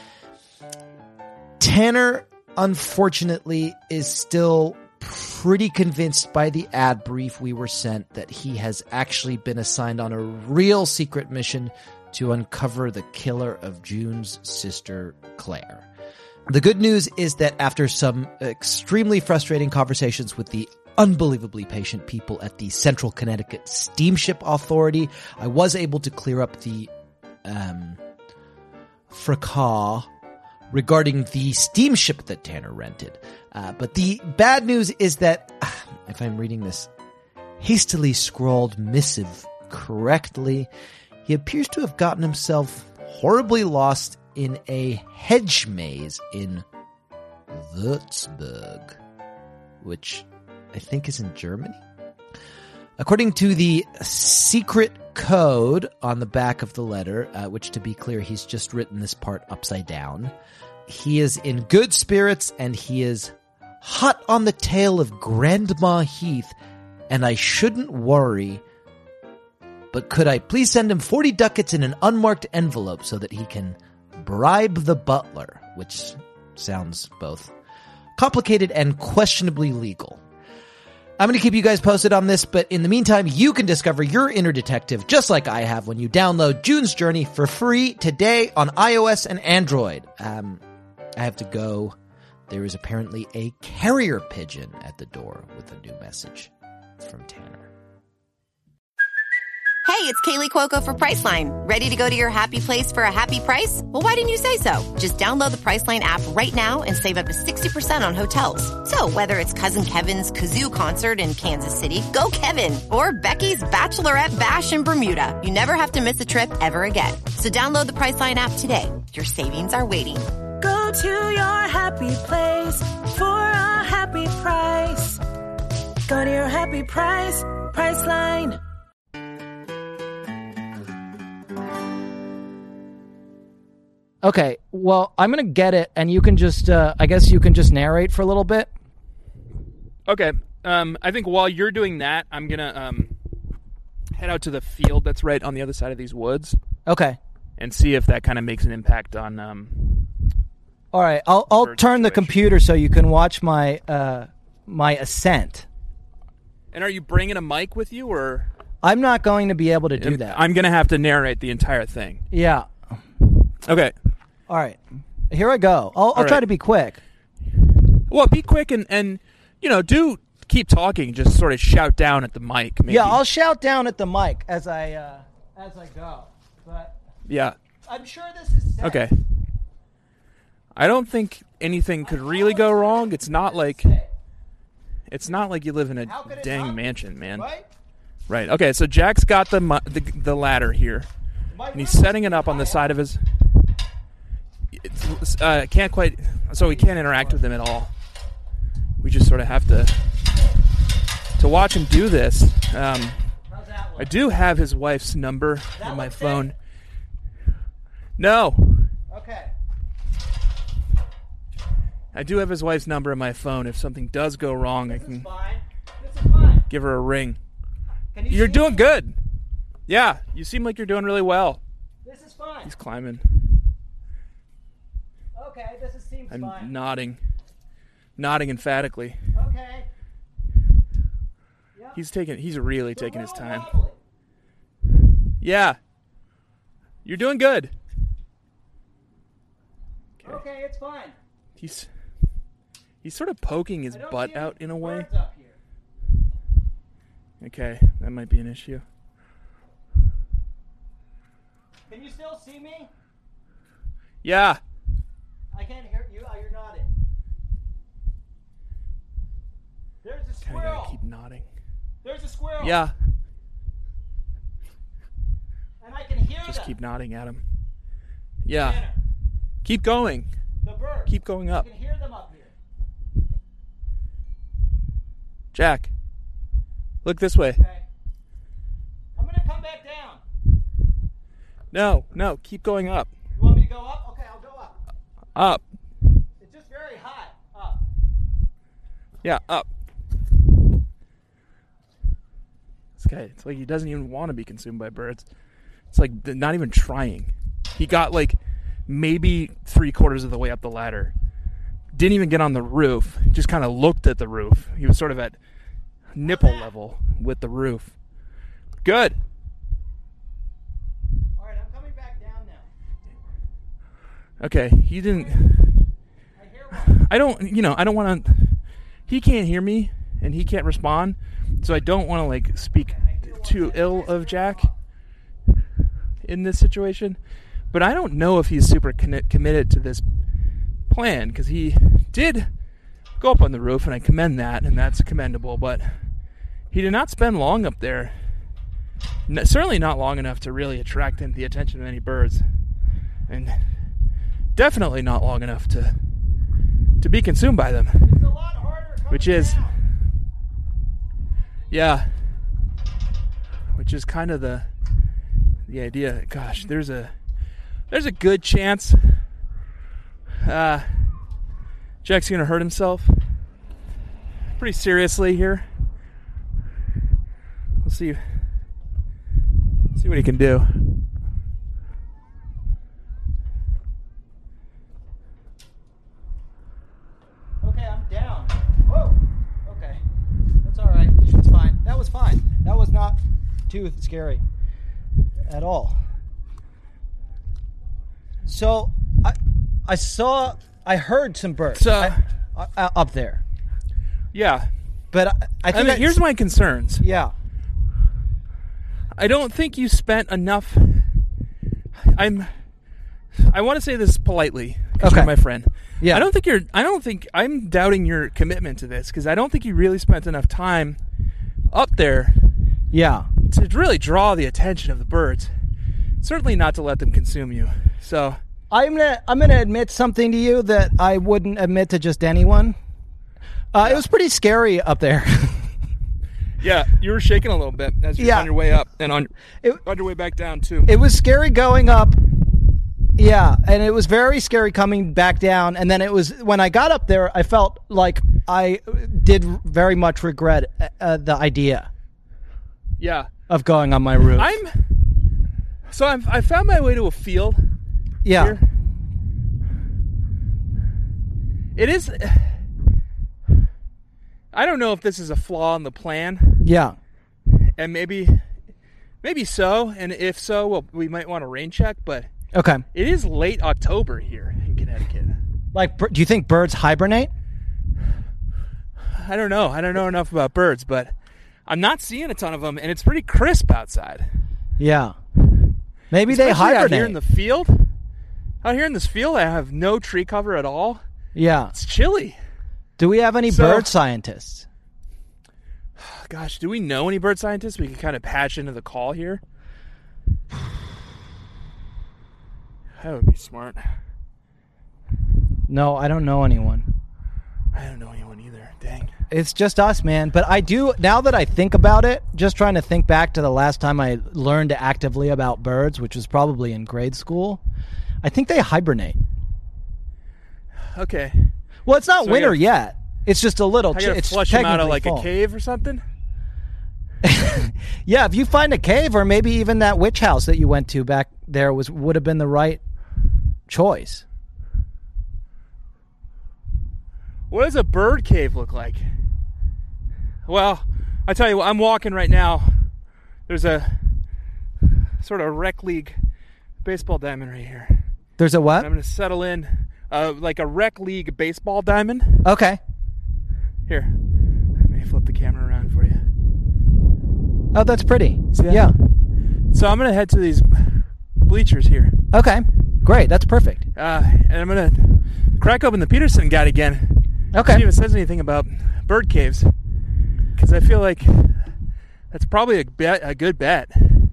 Tanner, unfortunately, is still pretty convinced by the ad brief we were sent that he has actually been assigned on a real secret mission to uncover the killer of June's sister, Claire. The good news is that after some extremely frustrating conversations with the unbelievably patient people at the Central Connecticut Steamship Authority, I was able to clear up the um, fracas regarding the steamship that Tanner rented. Uh, but the bad news is that, if I'm reading this hastily scrawled missive correctly, he appears to have gotten himself horribly lost in a hedge maze in Würzburg, which I think is in Germany. According to the secret code on the back of the letter, uh, which, to be clear, he's just written this part upside down, he is in good spirits and he is hot on the tail of Grandma Heath, and I shouldn't worry, but could I please send him forty ducats in an unmarked envelope so that he can bribe the butler, which sounds both complicated and questionably legal. I'm going to keep you guys posted on this, but in the meantime, you can discover your inner detective just like I have when you download June's Journey for free today on iOS and Android. Um, I have to go. There is apparently a carrier pigeon at the door with a new message from Tanner. Hey, it's Kaylee Cuoco for Priceline. Ready to go to your happy place for a happy price? Well, why didn't you say so? Just download the Priceline app right now and save up to sixty percent on hotels. So whether it's Cousin Kevin's Kazoo Concert in Kansas City, go Kevin, or Becky's Bachelorette Bash in Bermuda, you never have to miss a trip ever again. So download the Priceline app today. Your savings are waiting. Go to your happy place for a happy price. Go to your happy price, Priceline. Okay, well, I'm going to get it, and you can just, uh, I guess you can just narrate for a little bit. Okay. Um, I think while you're doing that, I'm going to um, head out to the field that's right on the other side of these woods. Okay. And see if that kind of makes an impact on... Um, All right, I'll, I'll turn the situation. computer so you can watch my uh, my ascent. And are you bringing a mic with you, or... I'm not going to be able to do that. I'm going to have to narrate the entire thing. Yeah. Okay. All right. Here I go. I'll, I'll right. try to be quick. Well, be quick and, and, you know, do keep talking. Just sort of shout down at the mic. Maybe. Yeah, I'll shout down at the mic as I uh, as I go. But yeah. I'm sure this is set. Okay. I don't think anything could really go wrong. It's not like it's not like you live in a dang mansion, man. Right? Right. Okay. So Jack's got the mu- the, the ladder here, and he's setting it up on the side of his. It's, uh, can't quite, so we can't interact with him at all. We just sort of have to to watch him do this. Um, I do have his wife's number on my phone. No. Okay. I do have his wife's number on my phone. If something does go wrong, I can Fine. This is fine. give her a ring. Can you You're see doing me? good. Yeah, you seem like you're doing really well. This is fine. He's climbing. Okay, this is, seems I'm fine. nodding. Nodding emphatically. Okay. Yep. He's taking he's really It's a taking his little time. wobbly. Yeah. You're doing good. Okay, it's fine. He's he's sort of poking his I don't butt see out any in a way. birds up here. Okay, that might be an issue. Can you still see me? Yeah. I can't hear you. Oh, you're nodding. There's a Kinda squirrel. gotta keep nodding. There's a squirrel. Yeah. And I can hear Just them. keep nodding at him. Yeah. Tanner, Keep going. the birds. Keep going up. I can hear them up here. Jack. Look this way. Okay. I'm gonna come back down. No, no, keep going up. You want me to go up? Okay, I'll go up. Up. It's just very high. Up. Yeah, up. This guy, it's like he doesn't even want to be consumed by birds. It's like they're not even trying. He got like maybe three quarters of the way up the ladder. Didn't even get on the roof. Just kind of looked at the roof. He was sort of at nipple level with the roof. Good. All right, I'm coming back down now. Okay, he didn't. I hear one. I don't, you know, I don't want to. He can't hear me and he can't respond. So I don't want to like speak too ill of Jack in this situation. But I don't know if he's super con- committed to this plan, because he did go up on the roof, and I commend that, and that's commendable. But he did not spend long up there. N- certainly not long enough to really attract in the attention of any birds, and definitely not long enough to to be consumed by them. It's a lot harder coming Which is, down. yeah, which is kind of the the idea. Gosh, there's a there's a good chance uh, Jack's gonna hurt himself pretty seriously here. We'll see see what he can do. Okay, I'm down. Whoa. Okay. That's all right. It's fine. That was fine. That was not too scary at all. So, I I saw, I heard some birds So- I, I, up there. Yeah, But I, I I think mean, here's my concerns. Yeah. I don't think you spent enough. I'm. I want to say this politely, because Okay. you're my friend. Yeah. I don't think you're. I don't think I'm doubting your commitment to this, because I don't think you really spent enough time up there Yeah. to really draw the attention of the birds. Certainly not to let them consume you. So I'm gonna I'm gonna admit something to you that I wouldn't admit to just anyone. Uh, It was pretty scary up there. yeah, you were shaking a little bit as you're Yeah. on your way up and on It- on your way back down too. It was scary going up. Yeah, and it was very scary coming back down. And then it was when I got up there, I felt like I did very much regret uh, the idea yeah, of going on my roof. I'm. So I'm, I found my way to a field. yeah, Here. It is. I don't know if this is a flaw in the plan, yeah, and maybe, maybe so. And if so, well, we might want to rain check. But okay. it is late October here in Connecticut. Like, bir- do you think birds hibernate? I don't know. I don't know enough about birds, but I'm not seeing a ton of them, and it's pretty crisp outside. Yeah, maybe Especially they hibernate. out here in the field. Out here in this field, I have no tree cover at all. yeah. It's chilly. Do we have any So- bird scientists? Gosh, do we know any bird scientists we can kind of patch into the call here? That would be smart. No, I don't know anyone. I don't know anyone either. Dang. It's just us, man. But I do, now that I think about it, just trying to think back to the last time I learned actively about birds, which was probably in grade school, I think they hibernate. Okay. Well, it's not So I winter gotta- yet. It's just a little. I ch- gotta it's flush them out of technically like fall. a cave or something? Yeah, if you find a cave, or maybe even that witch house that you went to back there was would have been the right choice. What does a bird cave look like? Well, I tell you what, I'm walking right now. There's a sort of rec league baseball diamond right here. There's a what? I'm going to settle in uh, like a rec league baseball diamond. Okay. Here, let me flip the camera around for you. Oh, that's pretty. See that? Yeah. So I'm going to head to these bleachers here. Okay. Great. That's perfect. Uh, and I'm going to crack open the Peterson guide again. Okay. See if it says anything about bird caves. Because I feel like that's probably a bet, a good bet.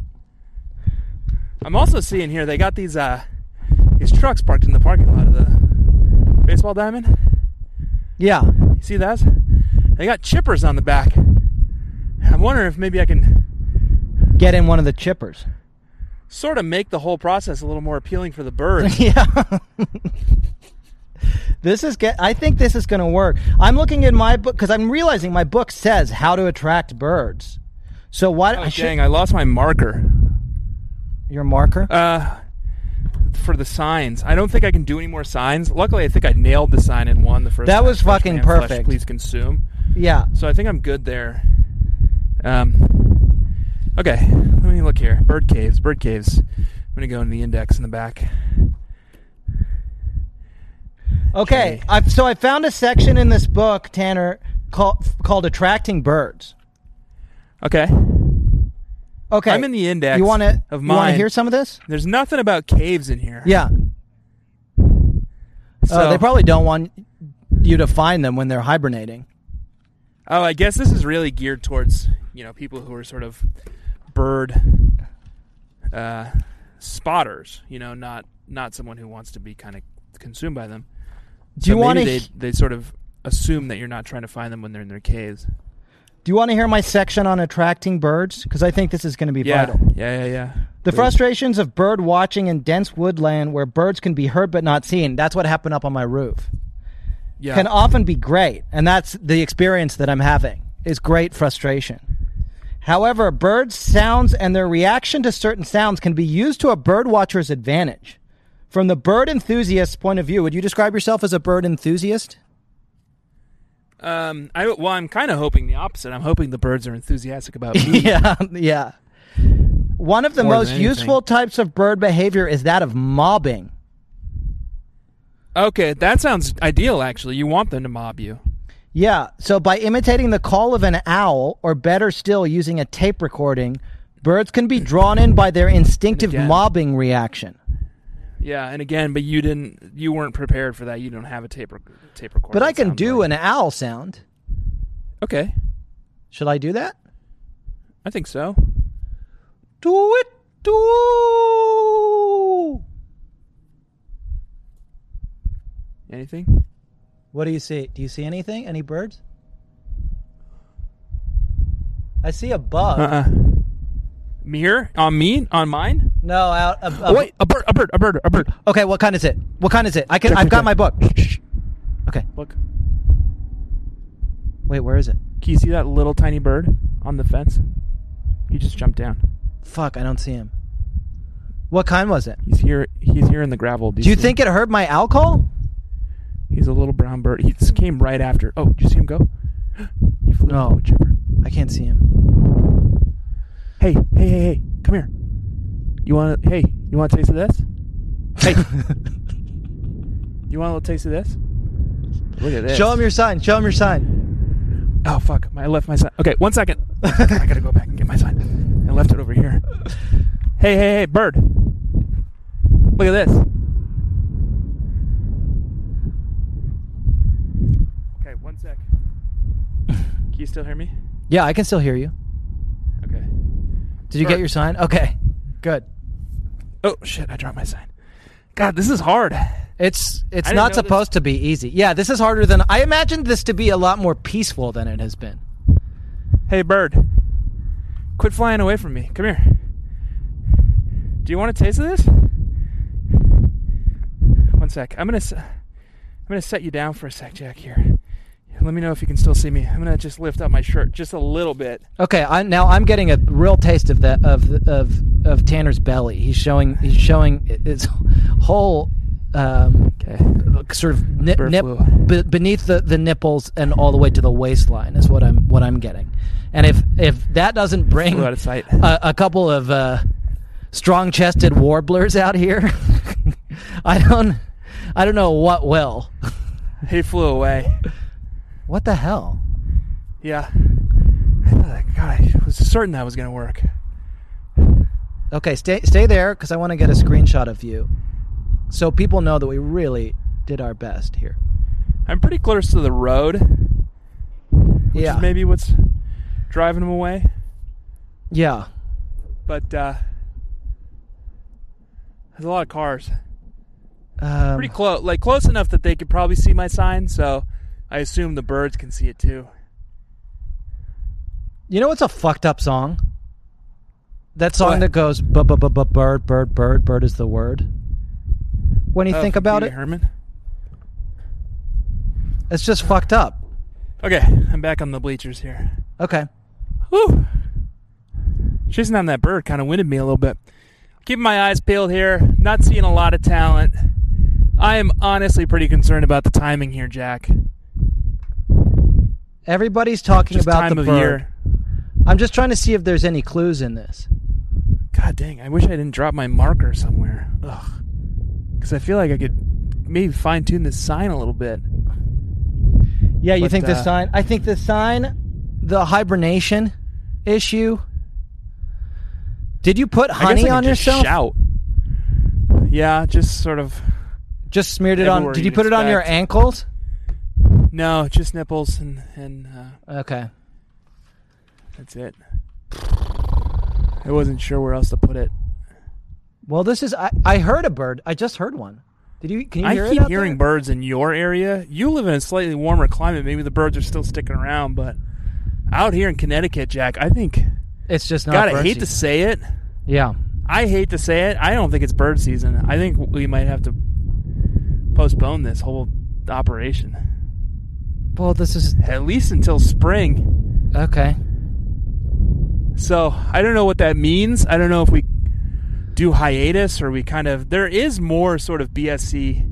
I'm also seeing here they got these uh, these trucks parked in the parking lot of the baseball diamond. Yeah. You see that? They got chippers on the back. I'm wondering if maybe I can Get in one of the chippers. sort of make the whole process a little more appealing for the birds. Yeah. This is get. I think this is going to work. I'm looking in my book because I'm realizing my book says how to attract birds. So why? Oh, I should, dang, I lost my marker. your marker? Uh, for the signs. I don't think I can do any more signs. Luckily, I think I nailed the sign in one the first That time. was Flesh fucking Man, flesh, perfect. please consume. Yeah. So I think I'm good there. Um, okay, let me look here. Bird caves, bird caves. I'm going to go in the index in the back. Okay. Okay. I've, so I found a section in this book, Tanner, called called "Attracting Birds." Okay. Okay. I'm in the index You want to? of You want to mine. hear some of this? There's nothing about caves in here. Yeah. So, Oh, they probably don't want you to find them when they're hibernating. oh, I guess this is really geared towards, you know, people who are sort of bird uh, spotters, you know, not not someone who wants to be kind of consumed by them. Do So you want maybe to? they, they sort of assume that you're not trying to find them when they're in their caves. Do you want to hear my section on attracting birds? Because I think this is going to be Yeah, vital. yeah, yeah, yeah. The Please. frustrations of bird watching in dense woodland where birds can be heard but not seen. That's what happened up on my roof. Yeah. Can often be great, and that's the experience that I'm having. Is great frustration. However, birds' sounds and their reaction to certain sounds can be used to a bird watcher's advantage. From the bird enthusiast's point of view, would you describe yourself as a bird enthusiast? Um, I well, I'm kind of hoping the opposite. I'm hoping the birds are enthusiastic about me. yeah, yeah. One of the More most than anything. useful types of bird behavior is that of mobbing. Okay, that sounds ideal. Actually, you want them to mob you. Yeah, so by imitating the call of an owl, or better still, using a tape recording, birds can be drawn in by their instinctive again- mobbing reaction. Yeah, and again, but you didn't. You weren't prepared for that. You don't have a tape rec- tape recorder. But I it can sounds do like. an owl sound. Okay, Should I do that? I think so. Do it, do. Anything? What do you see? Do you see anything? Any birds? I see a bug. Uh-uh. Mirror on me on mine. No, out. A, a, Oh, wait, a bird, a bird, a bird, a bird. Okay, what kind is it? What kind is it? I can. Check, I've check, got check. my book. Okay. Look, Wait, where is it? can you see that little tiny bird on the fence? He just jumped down. Fuck, I don't see him. What kind was it? He's here. He's here in the gravel. Do you see think him? it heard my owl call? He's a little brown bird? He just came right after. Oh, did you see him go? He flew No. into a chipper. I can't see him. Hey, hey, hey, hey! Come here. You want? Hey, you want a taste of this? Hey, you want a little taste of this? Look at this. Show him your sign. Show him your sign. Oh fuck! I left my sign. Okay, one second. I gotta go back and get my sign. I left it over here. Hey, hey, hey, bird! Look at this. Okay, one sec. Can you still hear me? Yeah, I can still hear you. Okay. Did you get your sign? Okay, good. Oh shit! I dropped my sign. God, this is hard. It's it's I didn't not know supposed to be easy. Yeah, this is harder than I imagined this to be a lot more peaceful than it has been. Hey, bird! Quit flying away from me. Come here. Do you want a taste of this? One sec. I'm gonna s- I'm gonna set you down for a sec, Jack. Here. Let me know if you can still see me. I'm gonna just lift up my shirt just a little bit. Okay, I, now I'm getting a real taste of that of of of Tanner's belly. He's showing he's showing his whole um, Okay. sort of nip, Bird nip flu. be, beneath the, the nipples and all the way to the waistline is what I'm what I'm getting. And if if that doesn't bring Flew out of sight. a, a couple of uh, strong-chested warblers out here, I don't I don't know what will. He flew away. What the hell? Yeah. I thought, that- God, I was certain that was gonna work. Okay, stay stay there because I want to get a screenshot of you, so people know that we really did our best here. I'm pretty close to the road, which Yeah, is maybe what's driving him away. yeah. But uh, there's a lot of cars. Um, Pretty close, like close enough that they could probably see my sign. So I assume the birds can see it too. You know what's a fucked up song? That song What? that goes bu bu bu bu bird bird bird bird is the word. When you Oh, think from about Pee it, Wee Herman. it's just fucked up. Okay, I'm back on the bleachers here. Okay. Whew. Chasing down that bird kind of winded me a little bit. Keeping my eyes peeled here. Not seeing a lot of talent. I am honestly pretty concerned about the timing here, Jack. Everybody's talking Just about time the of bird. year. I'm just trying to see if there's any clues in this. God dang, I wish I didn't drop my marker somewhere. Ugh. Because I feel like I could maybe fine-tune this sign a little bit. Yeah, you But, think the uh, sign? I think the sign, the hibernation issue. Did you put I honey guess I on could just yourself? shout. Yeah, just sort of... Just smeared it on. Everywhere Did you you'd put it on your expect. ankles? No, just nipples and, and uh, Okay. that's it. I wasn't sure where else to put it. Well, this is. I, I heard a bird. I just heard one. Did you? Can you I hear it keep out hearing there? birds in your area. You live in a slightly warmer climate. Maybe the birds are still sticking around, but out here in Connecticut, Jack, I think... It's just not. God, I bird hate to season. say it. Yeah. I hate to say it. I don't think it's bird season. I think we might have to postpone this whole operation. Well, this is At least until spring. okay. So, I don't know what that means. I don't know if we do hiatus or we kind of... There is more sort of B S C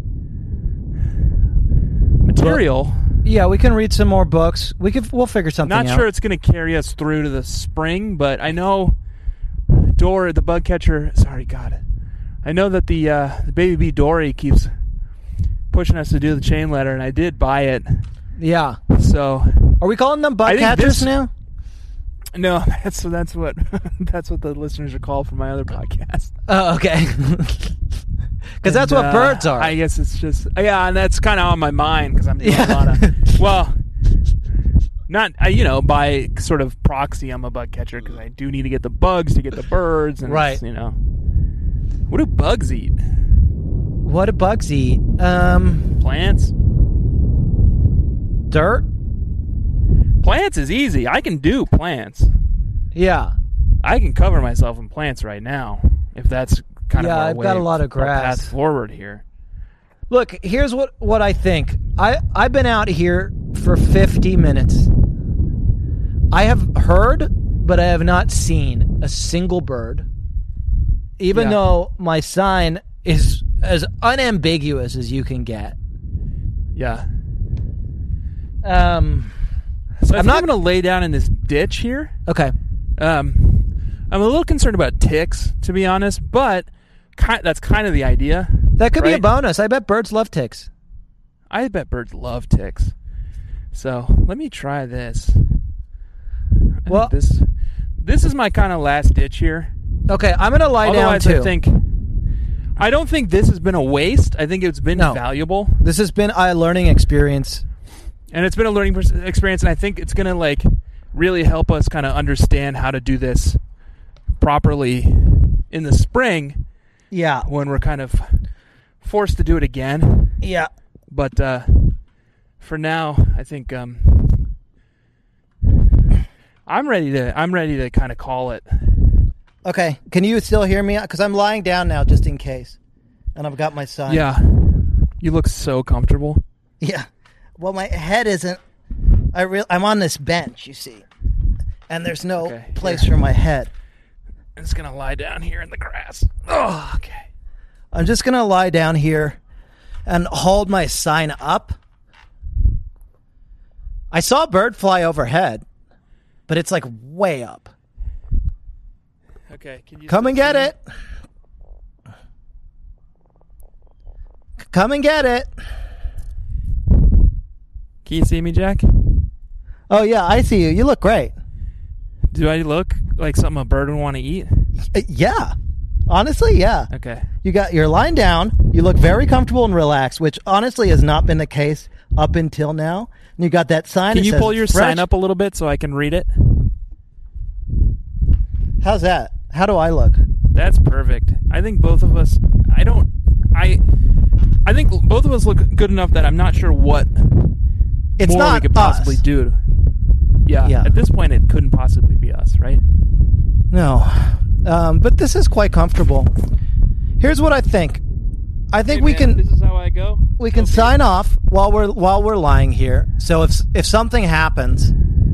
material. Yeah, we can read some more books. We could. We'll figure something Not out. sure it's going to carry us through to the spring, but I know Dory, the bug catcher... Sorry, God. I know that the, uh, the baby bee Dory keeps pushing us to do the chain letter, and I did buy it. Yeah. So... Are we calling them I bug think catchers this- now? No, that's that's what that's what the listeners are called for my other podcast. Oh, okay. Because that's And, what uh, birds are. I guess it's just yeah, and that's kind of on my mind because I'm doing Yeah. a lot of well, not I, you know by sort of proxy. I'm a bug catcher because I do need to get the bugs to get the birds, and Right. it's, you know, what do bugs eat? What do bugs eat? Um, Plants. dirt. Plants is easy. I can do plants. Yeah. I can cover myself in plants right now if that's kind Yeah, of our I've got way- a lot of our grass. path forward here. Look, here's what, what I think. I, I've been out here for fifty minutes. I have heard, but I have not seen a single bird. Even Yeah. though my sign is as unambiguous as you can get. Yeah. Um, So I I'm think not- I'm going to lay down in this ditch here. okay. Um, I'm a little concerned about ticks, to be honest, but ki- that's kind of the idea. That could be a right? bonus. I bet birds love ticks. I bet birds love ticks. So let me try this. I Well- think this this is my kind of last ditch here. Okay, I'm going to lie down Otherwise, too. I think I don't think this has been a waste. I think it's been No. valuable, This has been a learning experience. and it's been a learning pers- experience. And I think it's going to like really help us kind of understand how to do this properly in the spring Yeah. when we're kind of forced to do it again. Yeah. But uh, for now, I think um, I'm ready to. I'm ready to kind of call it. Okay. Can you still hear me? Because I'm lying down now just in case. And I've got my sign. Yeah, you look so comfortable. Yeah. Well, my head isn't. I re- I'm on this bench, you see. And there's no Okay, place here. for my head. I'm just gonna lie down here in the grass. Oh, okay. I'm just going to lie down here and hold my sign up. I saw a bird fly overhead, but it's like way up. Okay. Can you Come still and get see me? it. Come and get it. Can you see me, Jack? Oh, yeah, I see you. You look great. Do I look like something a bird would want to eat? Uh, Yeah. Honestly, yeah. Okay. You got you're lying down. You look very comfortable and relaxed, which honestly has not been the case up until now. And you got that sign. Can that you says pull your fresh- sign up a little bit so I can read it? How's that? How do I look? That's perfect. I think both of us. I don't. I. I think both of us look good enough that I'm not sure what It's more not we could us. possibly do. Yeah, Yeah. at this point, it couldn't possibly be us, right? No. Um, but this is quite comfortable. Here's what I think. I think Hey, we man, can This is how I go. we can Okay. sign off while we're while we're lying here. So if if something happens,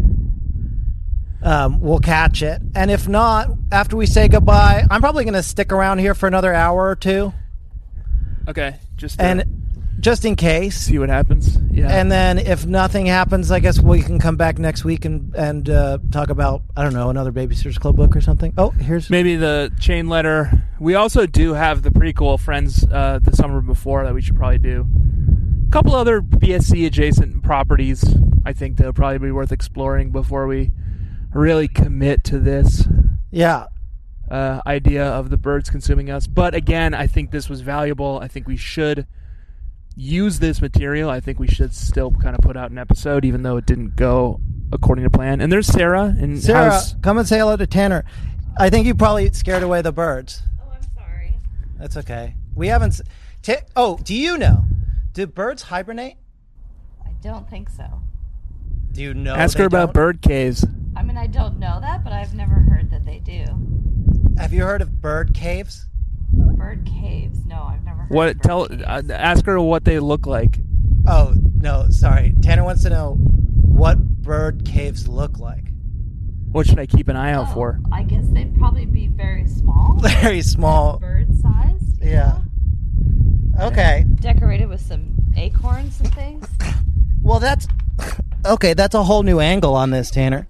um, we'll catch it. And if not, after we say goodbye, I'm probably going to stick around here for another hour or two, Okay, just to and just in case. see what happens. Yeah, And then if nothing happens, I guess we can come back next week and and uh, talk about, I don't know, another Babysitter's Club book or something. Oh, here's maybe the chain letter. We also do have the prequel Friends uh, the summer before that we should probably do. A couple other B S C adjacent properties I think that would probably be worth exploring before we really commit to this yeah. uh, idea of the birds consuming us. But again, I think this was valuable. I think we should use this material. I think we should still kind of put out an episode, even though it didn't go according to plan. And there's Sarah. And Sarah, how's- come and say hello to Tanner. I think you probably scared away the birds. Oh, I'm sorry. That's okay. We haven't. s- T- oh, do you know? Do birds hibernate? I don't think so. Do you know? ask they her about don't? bird caves. I mean, I don't know that, but I've never heard that they do. Have you heard of bird caves? Bird caves? No, I've never heard What? of bird Tell. caves. Uh, ask her what they look like. Oh no, sorry. Tanner wants to know what bird caves look like. What should I keep an eye out Oh, for? I guess they'd probably be very small. Very small. Bird sized. you Yeah. know? Okay. Decorated with some acorns and things. Well, that's okay. That's a whole new angle on this, Tanner.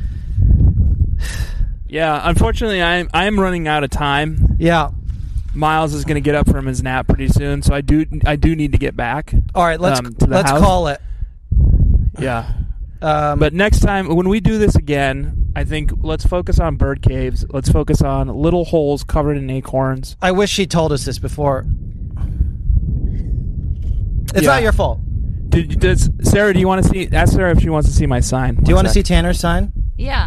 Yeah. Unfortunately, I'm I'm running out of time. Yeah. Miles is going to get up from his nap pretty soon, so I do I do need to get back. All right. Let's Um, to the let's house. call it. Yeah. Um, But next time, when we do this again, I think let's focus on bird caves. Let's focus on little holes covered in acorns. I wish she told us this before. It's Yeah. not your fault. Did, does Sarah? Do you want to see? Ask Sarah if she wants to see my sign. Do you want to see Tanner's sign? Yeah.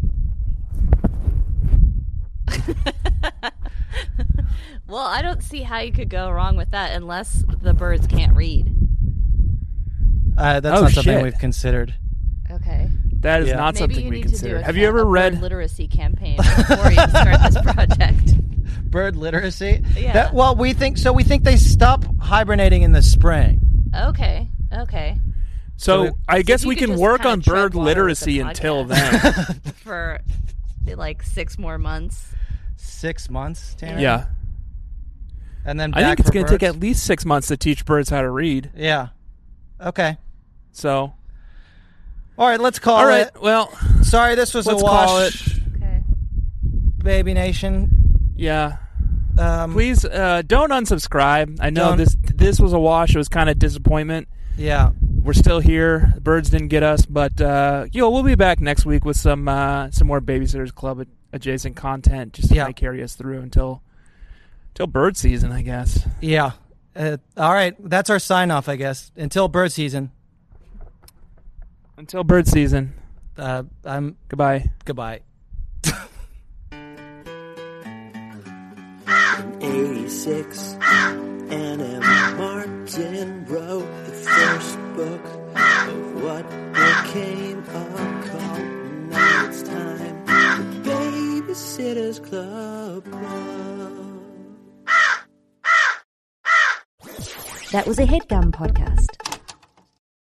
Well, I don't see how you could go wrong with that unless the birds can't read. Uh, that's Oh, not something shit. we've considered. Okay. That is Yeah. not Maybe something you we need to do considered. a Have ca- you ever a bird read? literacy campaign before you start this project? Bird literacy. Yeah. That, well, we think so. We think they stop hibernating in the spring. Okay. Okay. So So I guess you we could can just work kinda on tread bird water with the literacy until podcast. then. For like six more months. Six months, Tanner. Yeah, and then I back think it's for going to take birds? at least six months to teach birds how to read. Yeah. Okay. So, All right. Let's call all right. it. Well, Sorry, this was let's a wash. call it. Okay. Baby Nation. Yeah. Um, Please uh, don't unsubscribe. I know Don't. this this was a wash. It was kind of disappointment. Yeah. We're still here. The birds didn't get us, but uh, you know we'll be back next week with some uh, some more Babysitters Club ad- adjacent content, just to Yeah. kinda carry us through until until bird season, I guess. Yeah. Uh, all right. That's our sign off, I guess. Until bird season. Until bird season. Uh, I'm Goodbye. goodbye. In eighty-six, Anna Martin wrote the first book of what became a cult. Now it's time for Babysitter's Club. That was a HeadGum podcast.